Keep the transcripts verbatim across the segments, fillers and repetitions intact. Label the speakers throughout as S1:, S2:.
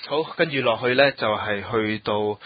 S1: 好，跟住落去呢，就係、是、去到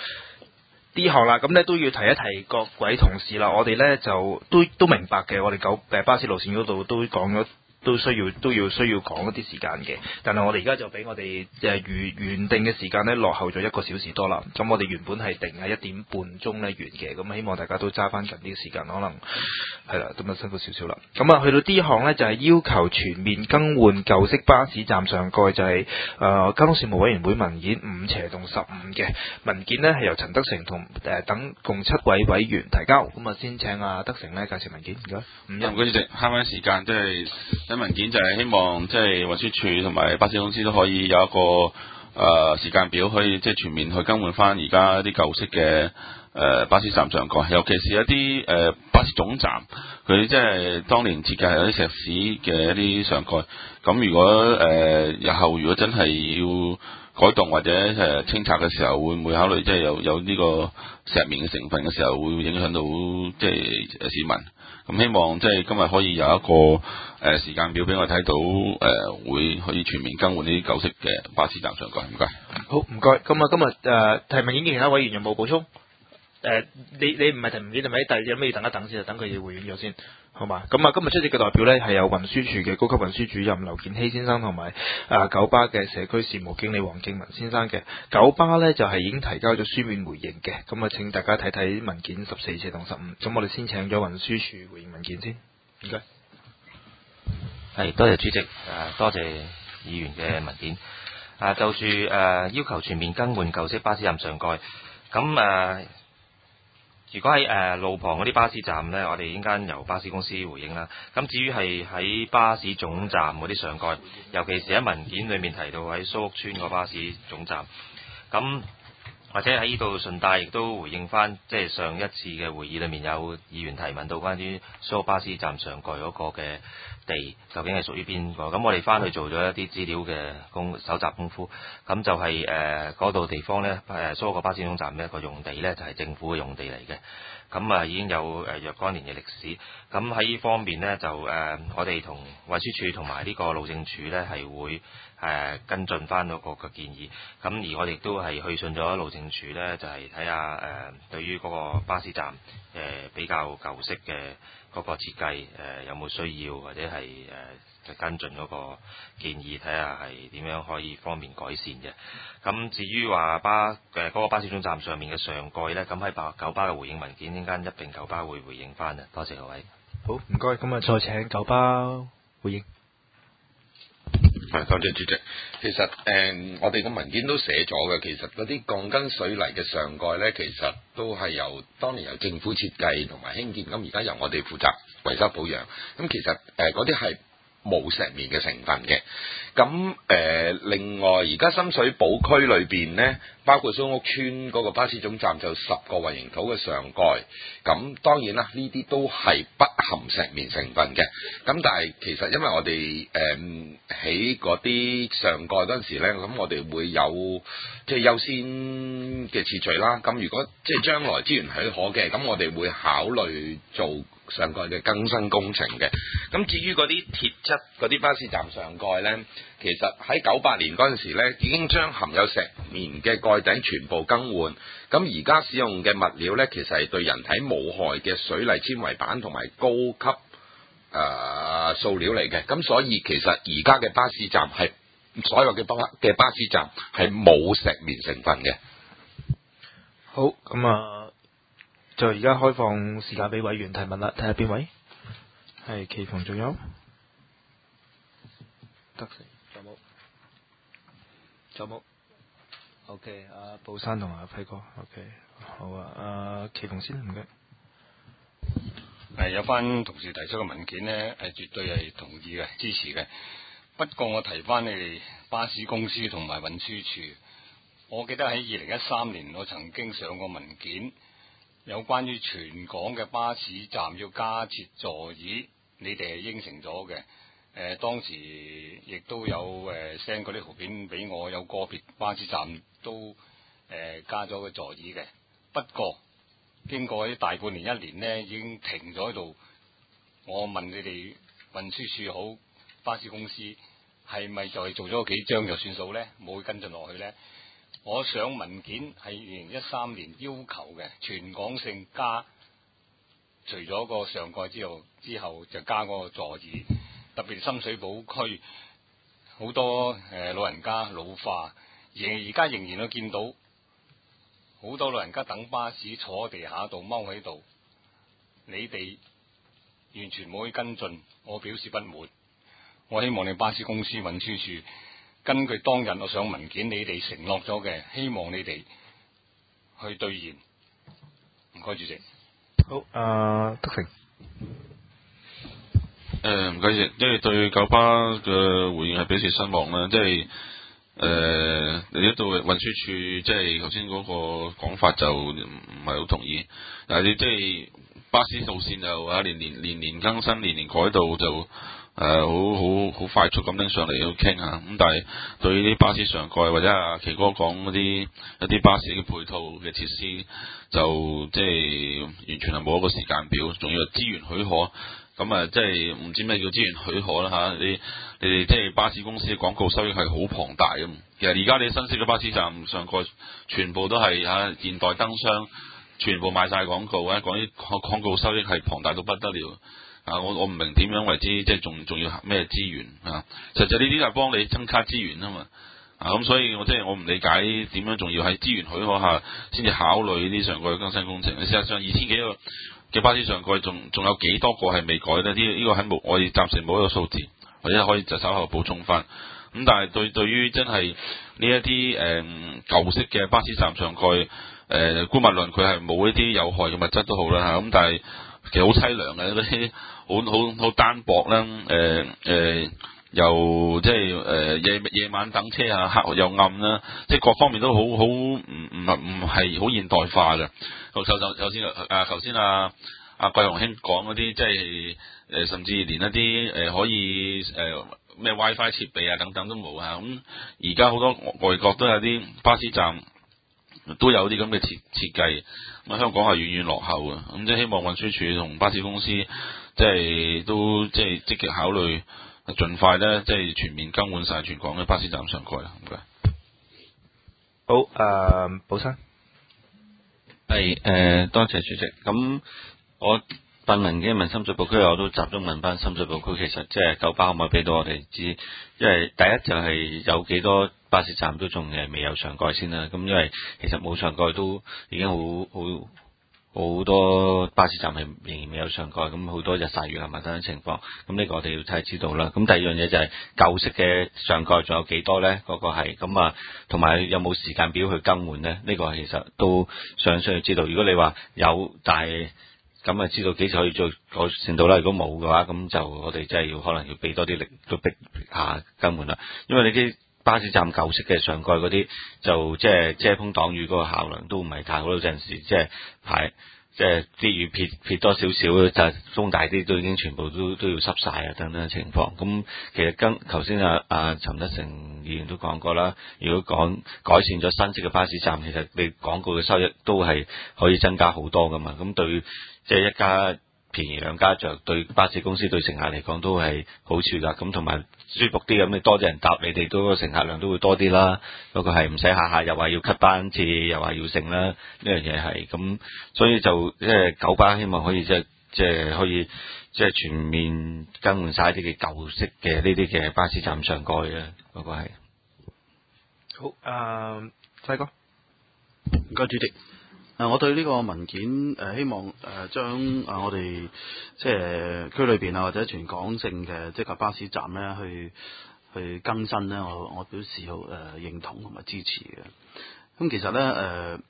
S1: D 項啦，咁呢都要提一提各位同事啦。我哋呢就都都明白嘅，我哋九誒巴士路線嗰度都講咗。都需要都要需要講一啲時間嘅，但係我哋而家就俾我哋誒原原定嘅時間咧落後咗一個小時多啦。咁我哋原本係定喺一點半鐘咧完嘅，咁希望大家都揸翻近啲嘅時間，可能係啦，咁啊辛苦少少啦。咁啊去到 D 項呢，就係、是、要求全面更換舊式巴士站上蓋，就係、是、誒、呃、交通事務委員會文件五斜洞十五嘅文件呢，係由陳德成同誒、呃、等共七位委員提交。咁啊先請阿德成呢介紹文件，唔該。
S2: 唔該，主席，慳翻時間，即係。啲文件就係希望即係運輸署同埋巴士公司都可以有一個誒、呃、時間表，可以即係全面去更換翻而家啲舊式嘅誒、呃、巴士站上蓋，尤其是一啲誒、呃、巴士總站，佢即係當年設計係有啲石屎嘅一啲上蓋。咁如果誒、呃、日後如果真係要改動或者誒清拆嘅時候，會唔會考慮即係有有呢個石棉嘅成分嘅時候，會影響到即係市民？咁希望即係今日可以有一個誒、呃、時間表俾我睇到誒、呃，會可以全面更換呢啲舊式嘅巴士站上蓋。唔該。
S1: 好，唔該。咁啊，今日誒提文件嘅其他委員有冇補充？誒、呃，你你唔係提文件係咪？但係有咩要等一等先，等佢哋回應咗先，好嘛？咁啊，今日出席嘅代表呢，係有運輸署嘅高級運輸主任劉建熙先生，同埋啊九巴嘅社區事務經理黃敬文先生嘅。九巴呢，就係、是、已經提交咗書面回應嘅，咁啊請大家睇睇文件十四斜同十五。咁我哋先請咗運輸署回應文件先，唔該。
S3: 係，多謝主席，誒、呃、多謝議員嘅文件。啊，就住誒、呃、要求全面更換舊式巴士站上蓋，咁誒。呃如果喺誒、呃、路旁嗰啲巴士站呢，我哋應間由巴士公司回應啦。咁至於係喺巴士總站嗰啲上蓋，尤其是喺文件裏面提到喺蘇屋村個巴士總站，咁或者喺呢度順帶亦都回應翻，即係上一次嘅會議裏面有議員提問到關於蘇巴士站上蓋嗰個嘅地究竟係屬於邊個？咁我哋翻去做咗一啲資料嘅工搜集功夫，咁就係誒嗰度地方呢，誒蘇個巴士總站呢個用地呢，就係政府嘅用地嚟嘅。咁啊已經有誒若干年嘅歷史。咁喺呢方面呢，就誒、呃、我哋同運輸署同埋呢個路政署呢，係會誒、呃、跟進翻嗰個嘅建議。咁而我哋都係去信咗路政署呢，就係睇下誒對於嗰個巴士站誒、呃、比較舊式嘅嗰個設計誒、呃、有冇需要，或者係誒、呃、跟進嗰個建議，睇下係點樣可以方便改善嘅。咁至於話巴誒嗰個巴士總站上面嘅上蓋呢，咁喺八九巴嘅回應文件呢間一並九巴會回應翻嘅。多謝各位。
S1: 好，唔該。咁啊，再請九巴回應。
S4: 係，多謝主席。其實誒、呃，我哋嘅文件都寫咗嘅。其實嗰啲鋼筋水泥嘅上蓋呢，其實都係由當年由政府設計同埋興建，咁而家由我哋負責維修保養。咁其實誒嗰啲係冇石棉嘅成分嘅。咁誒、呃，另外而家深水埗區裏邊呢，包括蘇屋村嗰個巴士總站就十個混凝土嘅上蓋。咁當然啦，呢啲都係不含石棉成分嘅。咁但係其實因為我哋誒起嗰啲上蓋嗰陣時呢，咁我哋會有即係優先嘅次序啦。咁如果即係將來資源許可嘅，咁我哋會考慮做上蓋嘅更新工程嘅。咁至於嗰啲鐵質嗰啲巴士站上蓋呢，其實喺九八年嗰陣時呢，已經將含有石棉嘅蓋頂全部更換。咁而家使用嘅物料呢，其實係對人體無害嘅水泥纖維板同埋高級誒、呃、塑料嚟嘅。咁所以其實而家嘅巴士站係所有嘅巴嘅巴士站係冇石棉成分嘅。
S1: 好，咁啊，就而家開放時間俾委員提問啦，睇下邊位係祁逢，仲有得成，仲有冇？仲有冇 ？OK，阿布山同阿輝哥 ，OK， 好啊，阿祁逢先，唔該。
S5: 係有翻同事提出嘅文件呢，係絕對係同意嘅，支持嘅。不過我提翻你哋巴士公司同埋運輸署，我記得喺二零一三年我曾經上過文件，有關於全港嘅巴士站要加設座椅，你哋係應承咗嘅。誒、呃、當時亦都有誒 send 嗰啲圖片俾我，有個別巴士站都誒、呃、加咗個座椅嘅。不過經過啲大半年一年呢，已經停咗喺度。我問你哋運輸署好，巴士公司係咪就係做咗幾張就算數呢？冇跟進落去呢？ 我上文件係二零一三年要求嘅，全港性加，除咗個上蓋之後，之後就加嗰個座椅，特別深水埗區好多誒、呃、老人家老化，而而家仍然都見到好多老人家等巴士坐喺地下度踎喺度，你哋完全冇去跟進，我表示不滿。我希望你巴士公司運輸署根據當日我上文件，你哋承諾咗嘅，希望你哋去兌現。唔該，主席。
S1: 好，誒德成。
S2: 誒唔該謝，因為對九巴嘅回應係表示失望啦，即係誒你呢度運輸署即係頭先嗰個講法就唔唔係好同意，但係你即係巴士路線就啊年年年年更新，年年改道就。誒好好好快速咁拎上嚟要傾下，咁但係對於啲巴士上蓋或者阿奇哥講嗰啲一啲巴士嘅配套嘅設施，就即係完全係冇一個時間表，仲要係資源許可，咁啊即係唔知咩叫資源許可啦嚇，你你哋即係巴士公司嘅廣告收益係好龐大嘅，其實而家你新式嘅巴士站上蓋全部都係嚇現代燈箱，全部賣晒廣告啊，講啲廣告收益係龐大到不得了。啊！我我唔明點樣為之，即係仲仲要咩資源啊？實際呢啲係幫你增加資源啊嘛。啊咁，所以我即係我唔理解點樣仲要喺資源許可下先至考慮呢啲上蓋嘅更新工程。事實上，二千幾個嘅巴士上蓋，仲仲有幾多個係未改呢？呢、呢、呢個喺冇，我哋暫時冇一個數字，或者可以就稍後補充翻。咁但係對對於真係呢一啲誒舊式嘅巴士站上蓋，誒姑勿論佢係冇一啲有害嘅物質都好啦嚇。咁、啊、但係其實好凄涼嘅嗰啲。好好好單薄啦，誒、呃、誒、呃，又即係誒夜夜晚等車啊，黑又暗啦，即係各方面都好好唔唔唔係好現代化嘅。頭頭頭先啊，頭先啊啊桂雄兄講嗰啲，即係誒甚至連一啲誒、呃、可以誒咩、呃、WiFi 設備啊等等都冇啊。咁而家好多外國都有啲巴士站都有啲咁嘅設設計，咁香港係遠遠落後嘅。咁即係希望運輸署同巴士公司。即係都即係積極考慮，盡快咧即係全面更換晒全港嘅巴士站上蓋啦。唔該。
S1: 好，誒、呃，寶生。
S6: 係誒、呃，多謝主席。咁我問文嘅問深水埗區，我都集中問翻深水埗區。其實即係九巴可唔可以俾到我哋知？因為第一就係有幾多巴士站都仲係未有上蓋先啦。咁因為其實冇上蓋都已經好好。好多巴士站係仍然未有上蓋，咁好多日曬雨淋等等情況，咁呢個我哋要睇知道啦。咁第二樣嘢就係舊式嘅上蓋仲有幾多呢？嗰、嗰個係咁啊，同埋有冇時間表去更換呢？呢、呢個其實都想需要知道。如果你話有，但係咁啊，知道幾時可以再改善到啦。如果冇嘅話，咁就我哋真係要可能要俾多啲力，都逼下更換啦。因為你啲巴士站舊式嘅上蓋嗰啲，就即係遮風擋雨嗰個效能都唔係太好，有陣時即係排即係啲雨撇撇多少少，就風大啲都已經全部都都要濕晒啊等等嘅情況。咁其實跟頭先阿阿陳德成議員都講過啦，如果講改善咗新式嘅巴士站，其實你廣告嘅收益都係可以增加好多噶嘛。咁對即係一家便宜兩家着，對巴士公司對乘客嚟講都係好處噶，咁同埋舒服啲，咁你多啲人搭，你哋都個乘客量都會多啲啦。嗰個係唔使下下又話要 cut 班次，又話要剩啦，呢樣嘢係咁，所以就即係九巴希望可以即係即係可以即係全面更換晒啲嘅舊式嘅呢啲嘅巴士站上蓋啊，嗰個係
S1: 好，誒輝哥，
S7: 唔該主席。誒、呃，我對呢個文件誒、呃，希望誒、呃、將誒、呃、我哋即係區裏邊啊，或者全港性嘅即係巴士站咧，去去更新咧，我我表示好誒、呃、認同同埋支持嘅。咁、嗯、其實咧誒、呃，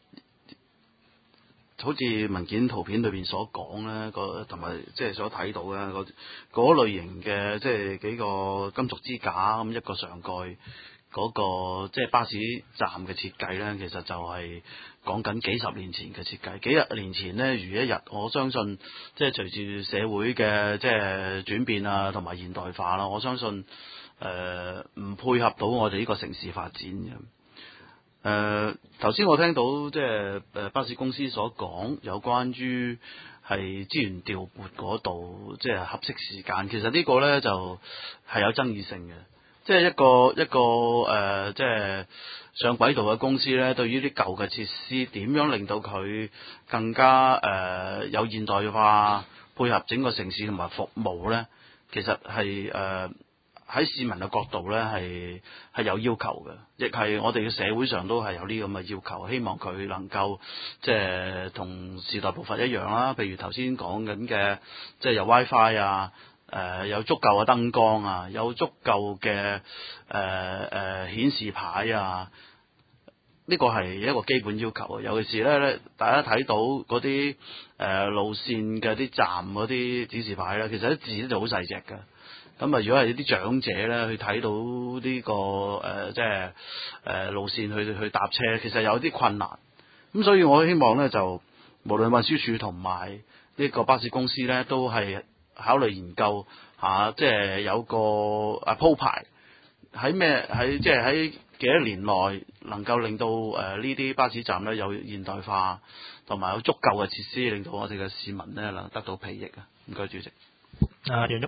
S7: 好似文件圖片裏邊所講咧，個同埋即係所睇到咧，個嗰類型嘅即係幾個金屬支架咁一個上蓋。嗰、那個即係巴士站嘅設計呢，其實就係講緊幾十年前嘅設計。幾十年前呢，如一日，我相信即係隨住社會嘅即係轉變啊，同埋現代化啦，我相信誒唔配合到我哋呢個城市發展嘅。誒頭先我聽到即係誒巴士公司所講有關於係資源調撥嗰度，即係合適時間，其實呢個呢就係有爭議性嘅。 即係一個一個誒、呃，即係上軌道嘅公司咧，對於啲舊嘅設施點樣令到佢更加誒、呃、有現代化，配合整個城市同埋服務咧，其實係誒喺市民嘅角度咧係係有要求嘅，亦係我哋嘅社會上都係有呢咁嘅要求，希望佢能夠即係同時代步伐一樣啦。譬如頭先講緊嘅，即係有 WiFi 啊。誒、呃、有足夠嘅燈光啊，有足夠嘅誒誒顯示牌啊，呢個係一個基本要求啊。尤其是咧咧，大家睇到嗰啲誒路線嘅啲站嗰啲指示牌咧，其實啲字就好細隻嘅。咁啊，如果係啲長者咧去睇到呢、這個誒、呃、即係誒、呃、路線去去搭車，其實有啲困難。咁所以我希望咧就無論運輸署同埋呢個巴士公司咧，都係考慮研究下、啊，即係有個啊鋪排喺咩喺即係喺幾多年內能夠令到誒呢啲巴士站咧有現代化，同埋有足夠嘅設施，令到我哋嘅市民咧能得到裨益啊！唔該，主席。
S1: 啊，楊旭。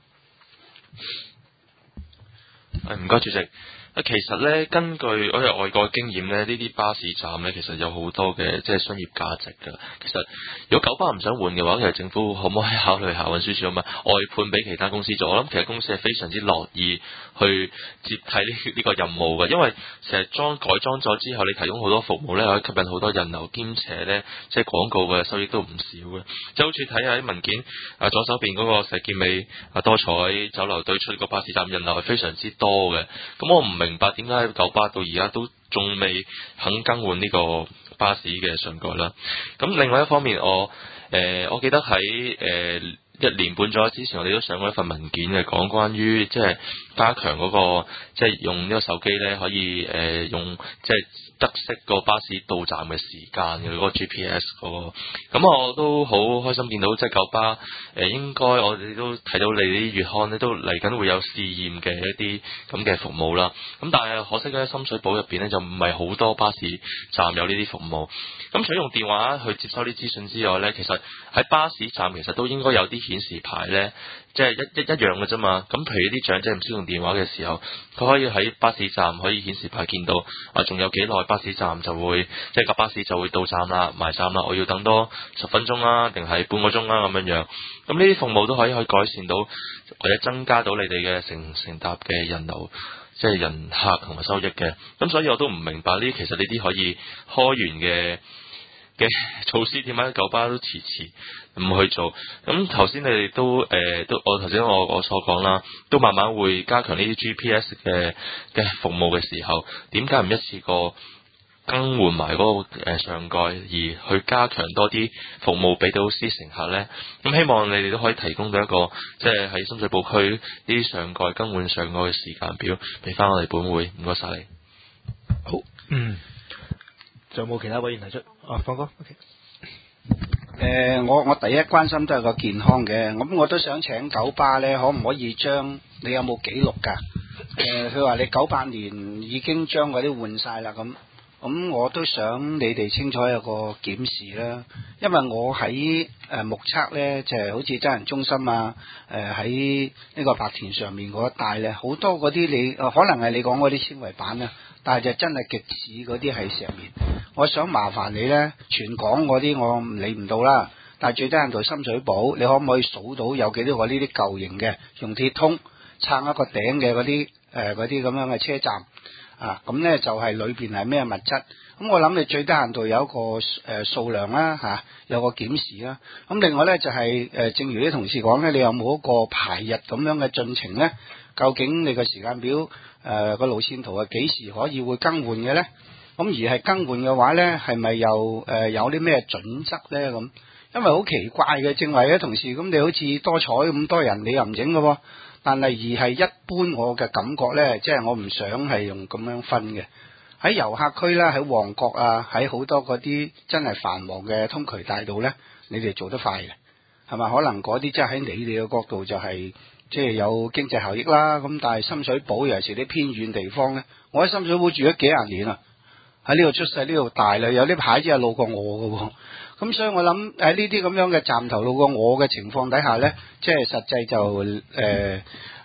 S8: 誒，唔該，主席。其實咧，根據我哋外國經驗咧，呢啲巴士站咧，其實有好多嘅即係商業價值㗎。其實如果九巴唔想換嘅話，其實政府可唔可以考慮下運輸署咁啊外判俾其他公司做？我諗其實公司係非常之樂意去接替呢呢個任務嘅，因為成日裝改裝咗之後，你提供好多服務咧，可以吸引好多人流，兼且咧即係廣告嘅收益都唔少嘅。就好似睇下啲文件啊，左手邊嗰個石硤尾啊多彩酒樓對出個巴士站人流係非常之多嘅。咁我唔明白點解九巴到而家都仲未肯更換呢個巴士嘅上蓋啦。咁另外一方面，我誒、呃、我記得喺誒、呃、一年半左右之前，我哋都上過一份文件嘅，講關於即係加強嗰、那個即係用呢個手機咧，可以誒、呃、用即係得悉個巴士到站嘅時間嘅嗰個 G P S 嗰、那個。咁我都好開心見到即係九巴誒、呃、應該我哋都睇到你啲月刊咧都嚟緊會有試驗嘅一啲咁嘅服務啦。咁但係可惜咧，深水埗入邊咧就唔係好多巴士站有呢啲服務。咁除咗用電話去接收啲資訊之外咧，其實喺巴士站其實都應該有啲顯示牌咧，即係一一一樣嘅啫嘛。咁譬如啲長者唔識用電話嘅時候，佢可以喺巴士站可以顯示牌見到啊，仲有幾耐巴士站就會即係架巴士就會到站啦、埋站啦，我要等多十分鐘啦，定係半個鐘啦咁樣樣。咁呢啲服務都可以去改善到或者增加到你哋嘅乘乘搭嘅人流，即係人客同埋收益嘅。咁所以我都唔明白呢啲其實呢啲可以開源嘅嘅措施點解九巴都遲遲唔去做？咁頭先你哋都誒、呃、都我頭先我我所講啦，都慢慢會加強呢啲 G P S 嘅嘅服務嘅時候，點解唔一次過更換埋嗰個誒上蓋，而去加強多啲服務俾到啲乘客呢？咁希望你哋都可以提供到一個即係喺深水埗區呢啲上蓋更換上蓋嘅時間表，俾翻我哋本會。唔該晒你。
S1: 好，嗯。仲有冇其他委員提出？啊，方哥 ，OK。
S9: 誒、呃，我我第一關心都係個健康嘅，咁我都想請九巴咧，可唔可以將你有冇記錄㗎？誒、呃，佢話你九八年已經將嗰啲換晒啦，咁咁我都想你哋清楚有個檢視啦，因為我喺誒、呃、目測咧，就係、是、好似真人中心啊，誒喺呢個白田上面嗰一帶咧，好多嗰啲你、呃、可能係你講嗰啲纖維板啊。但係就真係極似嗰啲係石棉，我想麻煩你呢，全港嗰啲我唔理唔到啦，但係最低限度深水埗，你可唔可以數到有幾多個呢啲舊型嘅用鐵通撐一個頂嘅嗰啲誒嗰啲咁樣嘅車站啊？咁呢就係裏邊係咩物質？咁我諗你最低限度有一個誒、呃、數量啦嚇、啊，有個檢視啦。咁另外呢，就係、是、誒、呃，正如啲同事講呢，你有冇一個排日咁樣嘅進程呢？究竟你個時間表誒個、呃、路線圖係幾時可以會更換嘅呢？咁而係更換嘅話呢，係咪又誒、呃、有啲咩準則呢？咁因為好奇怪嘅，正話嘅同事咁，你好似多彩咁多人，你又唔整嘅喎。但係而係一般我嘅感覺呢，即係我唔想係用咁樣分嘅。喺遊客區啦，喺旺角啊，喺好多嗰啲真係繁忙嘅通渠大道呢，你哋做得快嘅係咪？可能嗰啲即係喺你哋嘅角度就係、是。即係有經濟效益啦，咁但係深水埗尤其是啲偏遠地方咧，我喺深水埗住咗幾廿年啦，喺呢度出世呢度大啦，有啲牌子係路過我嘅喎，咁所以我諗喺呢啲咁樣嘅站頭路過我嘅情況底下咧，即係實際就誒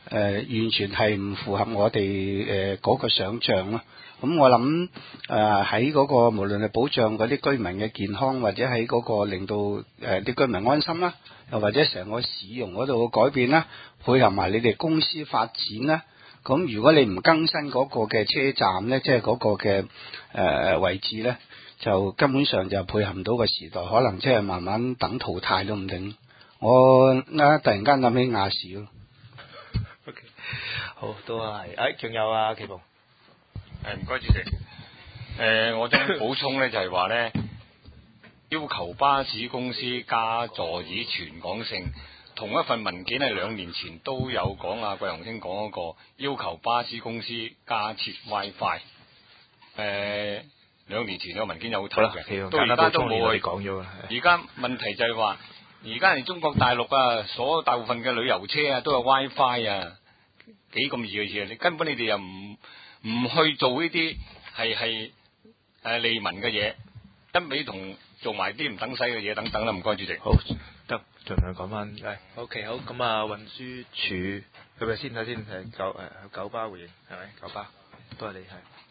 S9: 呃、完全係唔符合我哋誒嗰個想像咯。咁我諗誒喺嗰個無論係保障嗰啲居民嘅健康，或者喺嗰個令到誒啲居民安心啦，又或者成個市容嗰度嘅改變啦，配合埋你哋公司發展啦。咁如果你唔更新嗰個嘅車站咧，即係嗰個嘅誒、呃、位置咧，就根本上就配合唔到個時代，可能即係慢慢等淘汰都唔定。我啱突然間諗起亞視咯。
S1: OK， 好，都係。誒，仲有啊，奇寶。
S5: 誒，唔該主席。誒、呃，我想補充咧，就係話咧，要求巴士公司加座椅全港性。同一份文件係兩年前都有講啊，桂雄兄講嗰個要求巴士公司加設 WiFi。誒，兩年前個文件有睇嘅，到而家都冇去講咗。而家問題就係話，而家係中國大陸啊，所有大部分嘅旅遊車啊都有 WiFi 啊，幾咁易嘅嘢，你根本你哋又唔唔去做呢啲係係誒利民嘅嘢，一味同做埋啲唔等使嘅嘢等等啦。唔該主席。
S1: 好。得，盡量講翻。係 ，OK， 好。咁啊，運輸署係咪先睇先？係九誒九巴回應係咪？九巴都係你係，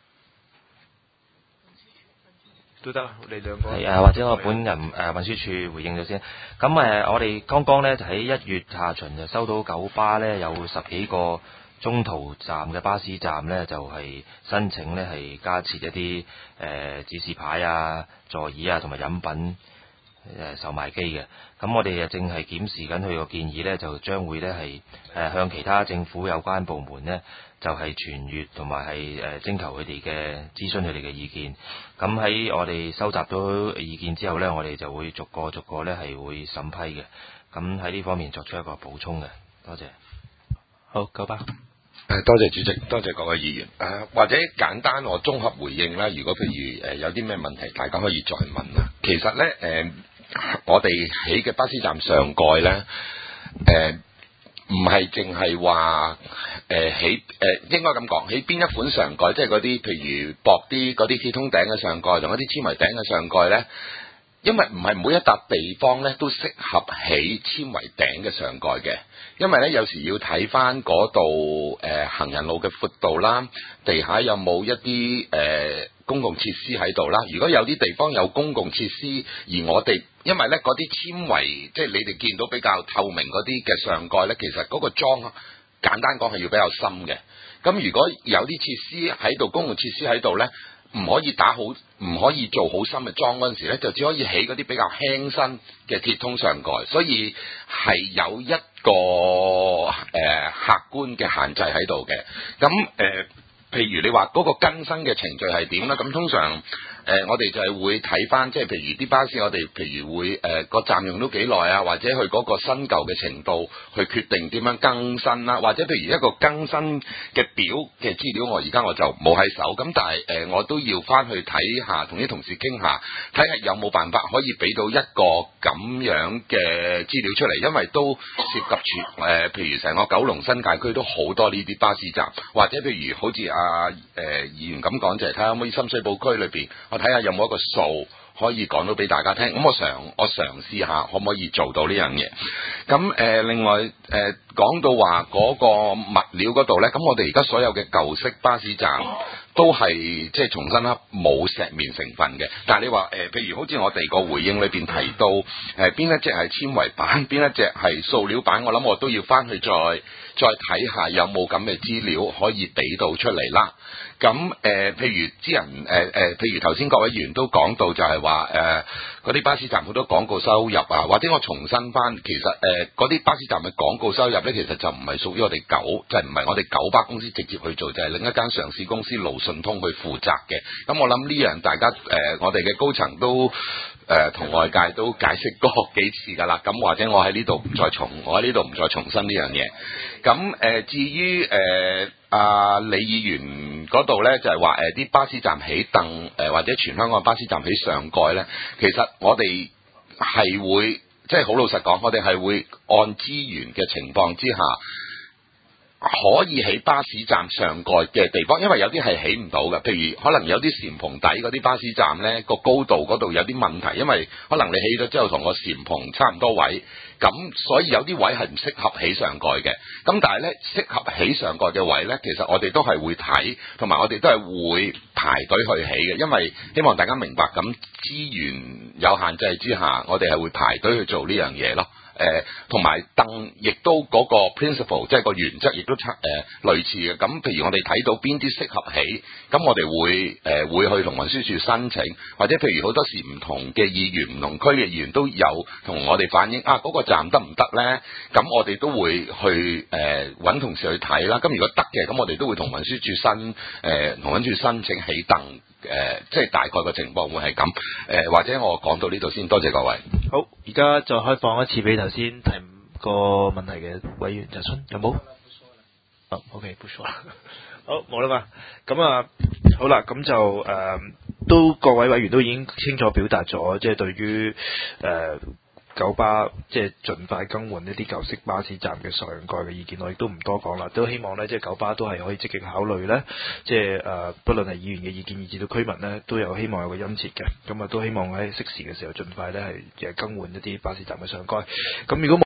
S1: 都得。你兩個
S3: 係啊，或者我本人誒運輸署回應咗先。咁誒、呃，我哋剛剛咧就喺一月下旬就收到九巴咧有十幾個中途站嘅巴士站咧，就係、是、申請咧係加設一啲誒、呃、指示牌啊、座椅啊同埋飲品。誒售賣機嘅，咁我哋誒正係檢視緊佢個建議呢，就將會呢係誒向其他政府有關部門呢，就係傳閱同埋係誒徵求佢哋嘅諮詢佢哋嘅意見。咁喺我哋收集到意見之後呢，我哋就會逐個逐個呢係會審批嘅。咁喺呢方面作出一個補充嘅，多謝。
S1: 好，九巴。
S4: 誒，多謝主席，多謝各位議員。誒、呃，或者簡單我綜合回應啦。如果譬如誒、呃、有啲咩問題，大家可以再問啦。其實咧，誒、呃，我哋起嘅巴士站上蓋咧，誒唔係淨係話誒起誒、呃，應該咁講，起邊一款上蓋，即係嗰啲譬如薄啲嗰啲鐵通頂嘅上蓋，同一啲纖維頂嘅上蓋咧。因為唔係每一笪地方咧都適合起纖維頂嘅上蓋嘅，因為咧有時要睇翻嗰度誒行人路嘅闊度啦，地下有冇一啲誒、呃、公共設施喺度啦。如果有啲地方有公共設施，而我哋因為咧嗰啲纖維，即係你哋見到比較透明嗰啲嘅上蓋咧，其實嗰個裝簡單講係要比較深嘅。咁如果有啲設施喺度，公共設施喺度咧，唔可以打好，唔可以做好深嘅裝嗰陣時咧，就只可以起嗰啲比較輕身嘅鐵通上蓋，所以係有一個誒、呃、客觀嘅限制喺度嘅。咁誒、呃，譬如你話嗰個更新嘅程序係點咧？咁通常誒、呃，我哋就係會睇翻，即係譬如啲巴士，我哋譬如會誒個、呃、站用咗幾耐啊，或者佢嗰個新舊嘅程度去決定點樣更新啦，或者譬如一個更新嘅表嘅資料，我而家我就冇喺手，咁但係誒、呃、我都要翻去睇下，同啲同事傾下，睇下有冇辦法可以俾到一個咁樣嘅資料出嚟，因為都涉及全誒、呃，譬如成個九龍新界區都好多呢啲巴士站，或者譬如好似阿誒議員咁講，就係睇下可唔可以深水埗區裏邊，我睇下有冇一個數可以講到俾大家聽。咁我嘗我嘗試下可唔可以做到呢樣嘢。咁誒、呃、另外誒、呃、講到話嗰個物料嗰度呢，咁我哋而家所有嘅舊式巴士站都係即係重新啦，冇石棉成分嘅。但係你話誒、呃，譬如好似我哋個回應裏邊提到誒邊、呃、一隻係纖維板，邊一隻係塑料板，我諗我都要翻去再再睇下有冇咁嘅資料可以俾到出嚟啦。咁誒、呃，譬如啲人誒誒、呃，譬如頭先各位議員都講到就係話誒嗰啲巴士站好多廣告收入啊，或者我重申翻，其實誒嗰啲巴士站嘅廣告收入咧，其實就唔係屬於我哋九，就係唔係我哋九巴公司直接去做，就係、是、另一間上市公司路順通去負責嘅。咁我諗呢樣大家誒、呃，我哋嘅高層都誒同、呃、外界都解釋過幾次㗎啦。咁或者我喺呢度唔再重，我喺呢度唔再重申呢樣嘢。咁誒、呃，至於誒。呃啊，李議員嗰度呢，就係話誒啲巴士站起凳誒，或者全香港巴士站起上蓋呢，其實我哋係會即係好老實講，我哋係會按資源嘅情況之下，可以起巴士站上蓋嘅地方，因為有啲係起唔到嘅，譬如可能有啲簷篷底嗰啲巴士站呢，個高度嗰度有啲問題，因為可能你起咗之後同個簷篷差唔多位， 咁所以有啲位係唔適合起上蓋嘅。咁但係咧適合起上蓋嘅位咧，其實我哋都係會睇，同埋我哋都係會排隊去起嘅，因為希望大家明白，咁資源有限制之下，我哋係會排隊去做呢樣嘢咯。誒同埋凳亦都嗰個 principle， 即係個原則，亦都差誒、呃、類似嘅。咁譬如我哋睇到邊啲適合起，咁我哋會誒、呃、會去同運輸署申請，或者譬如好多時唔同嘅議員、唔同區嘅議員都有同我哋反映啊，嗰、嗰個站得唔得呢？咁我哋都會去誒揾、呃、同事去睇啦。咁如果得嘅，咁我哋都會同運輸署申誒同運輸署申請起凳。誒、呃，即係大概個情況會係咁。誒、呃，或者我講到呢度先，多謝各位。
S1: 好，而家就開放一次俾頭先提個問題嘅委員質詢，有冇？哦 ，OK，不錯啦。好，冇啦嘛。咁啊，好啦，咁就誒、呃，都各位委員都已經清楚表達咗，即係對於誒。呃九巴即係盡快更換呢啲舊式巴士站嘅上蓋嘅意見，我亦都唔多講啦。都希望呢，即係九巴都係可以積極考慮呢，即係誒、呃，不論係議員嘅意見，以至到居民呢，都有希望有個殷切嘅。咁啊，都希望喺適時嘅時候盡快呢係誒更換一啲巴士站嘅上蓋。咁如果冇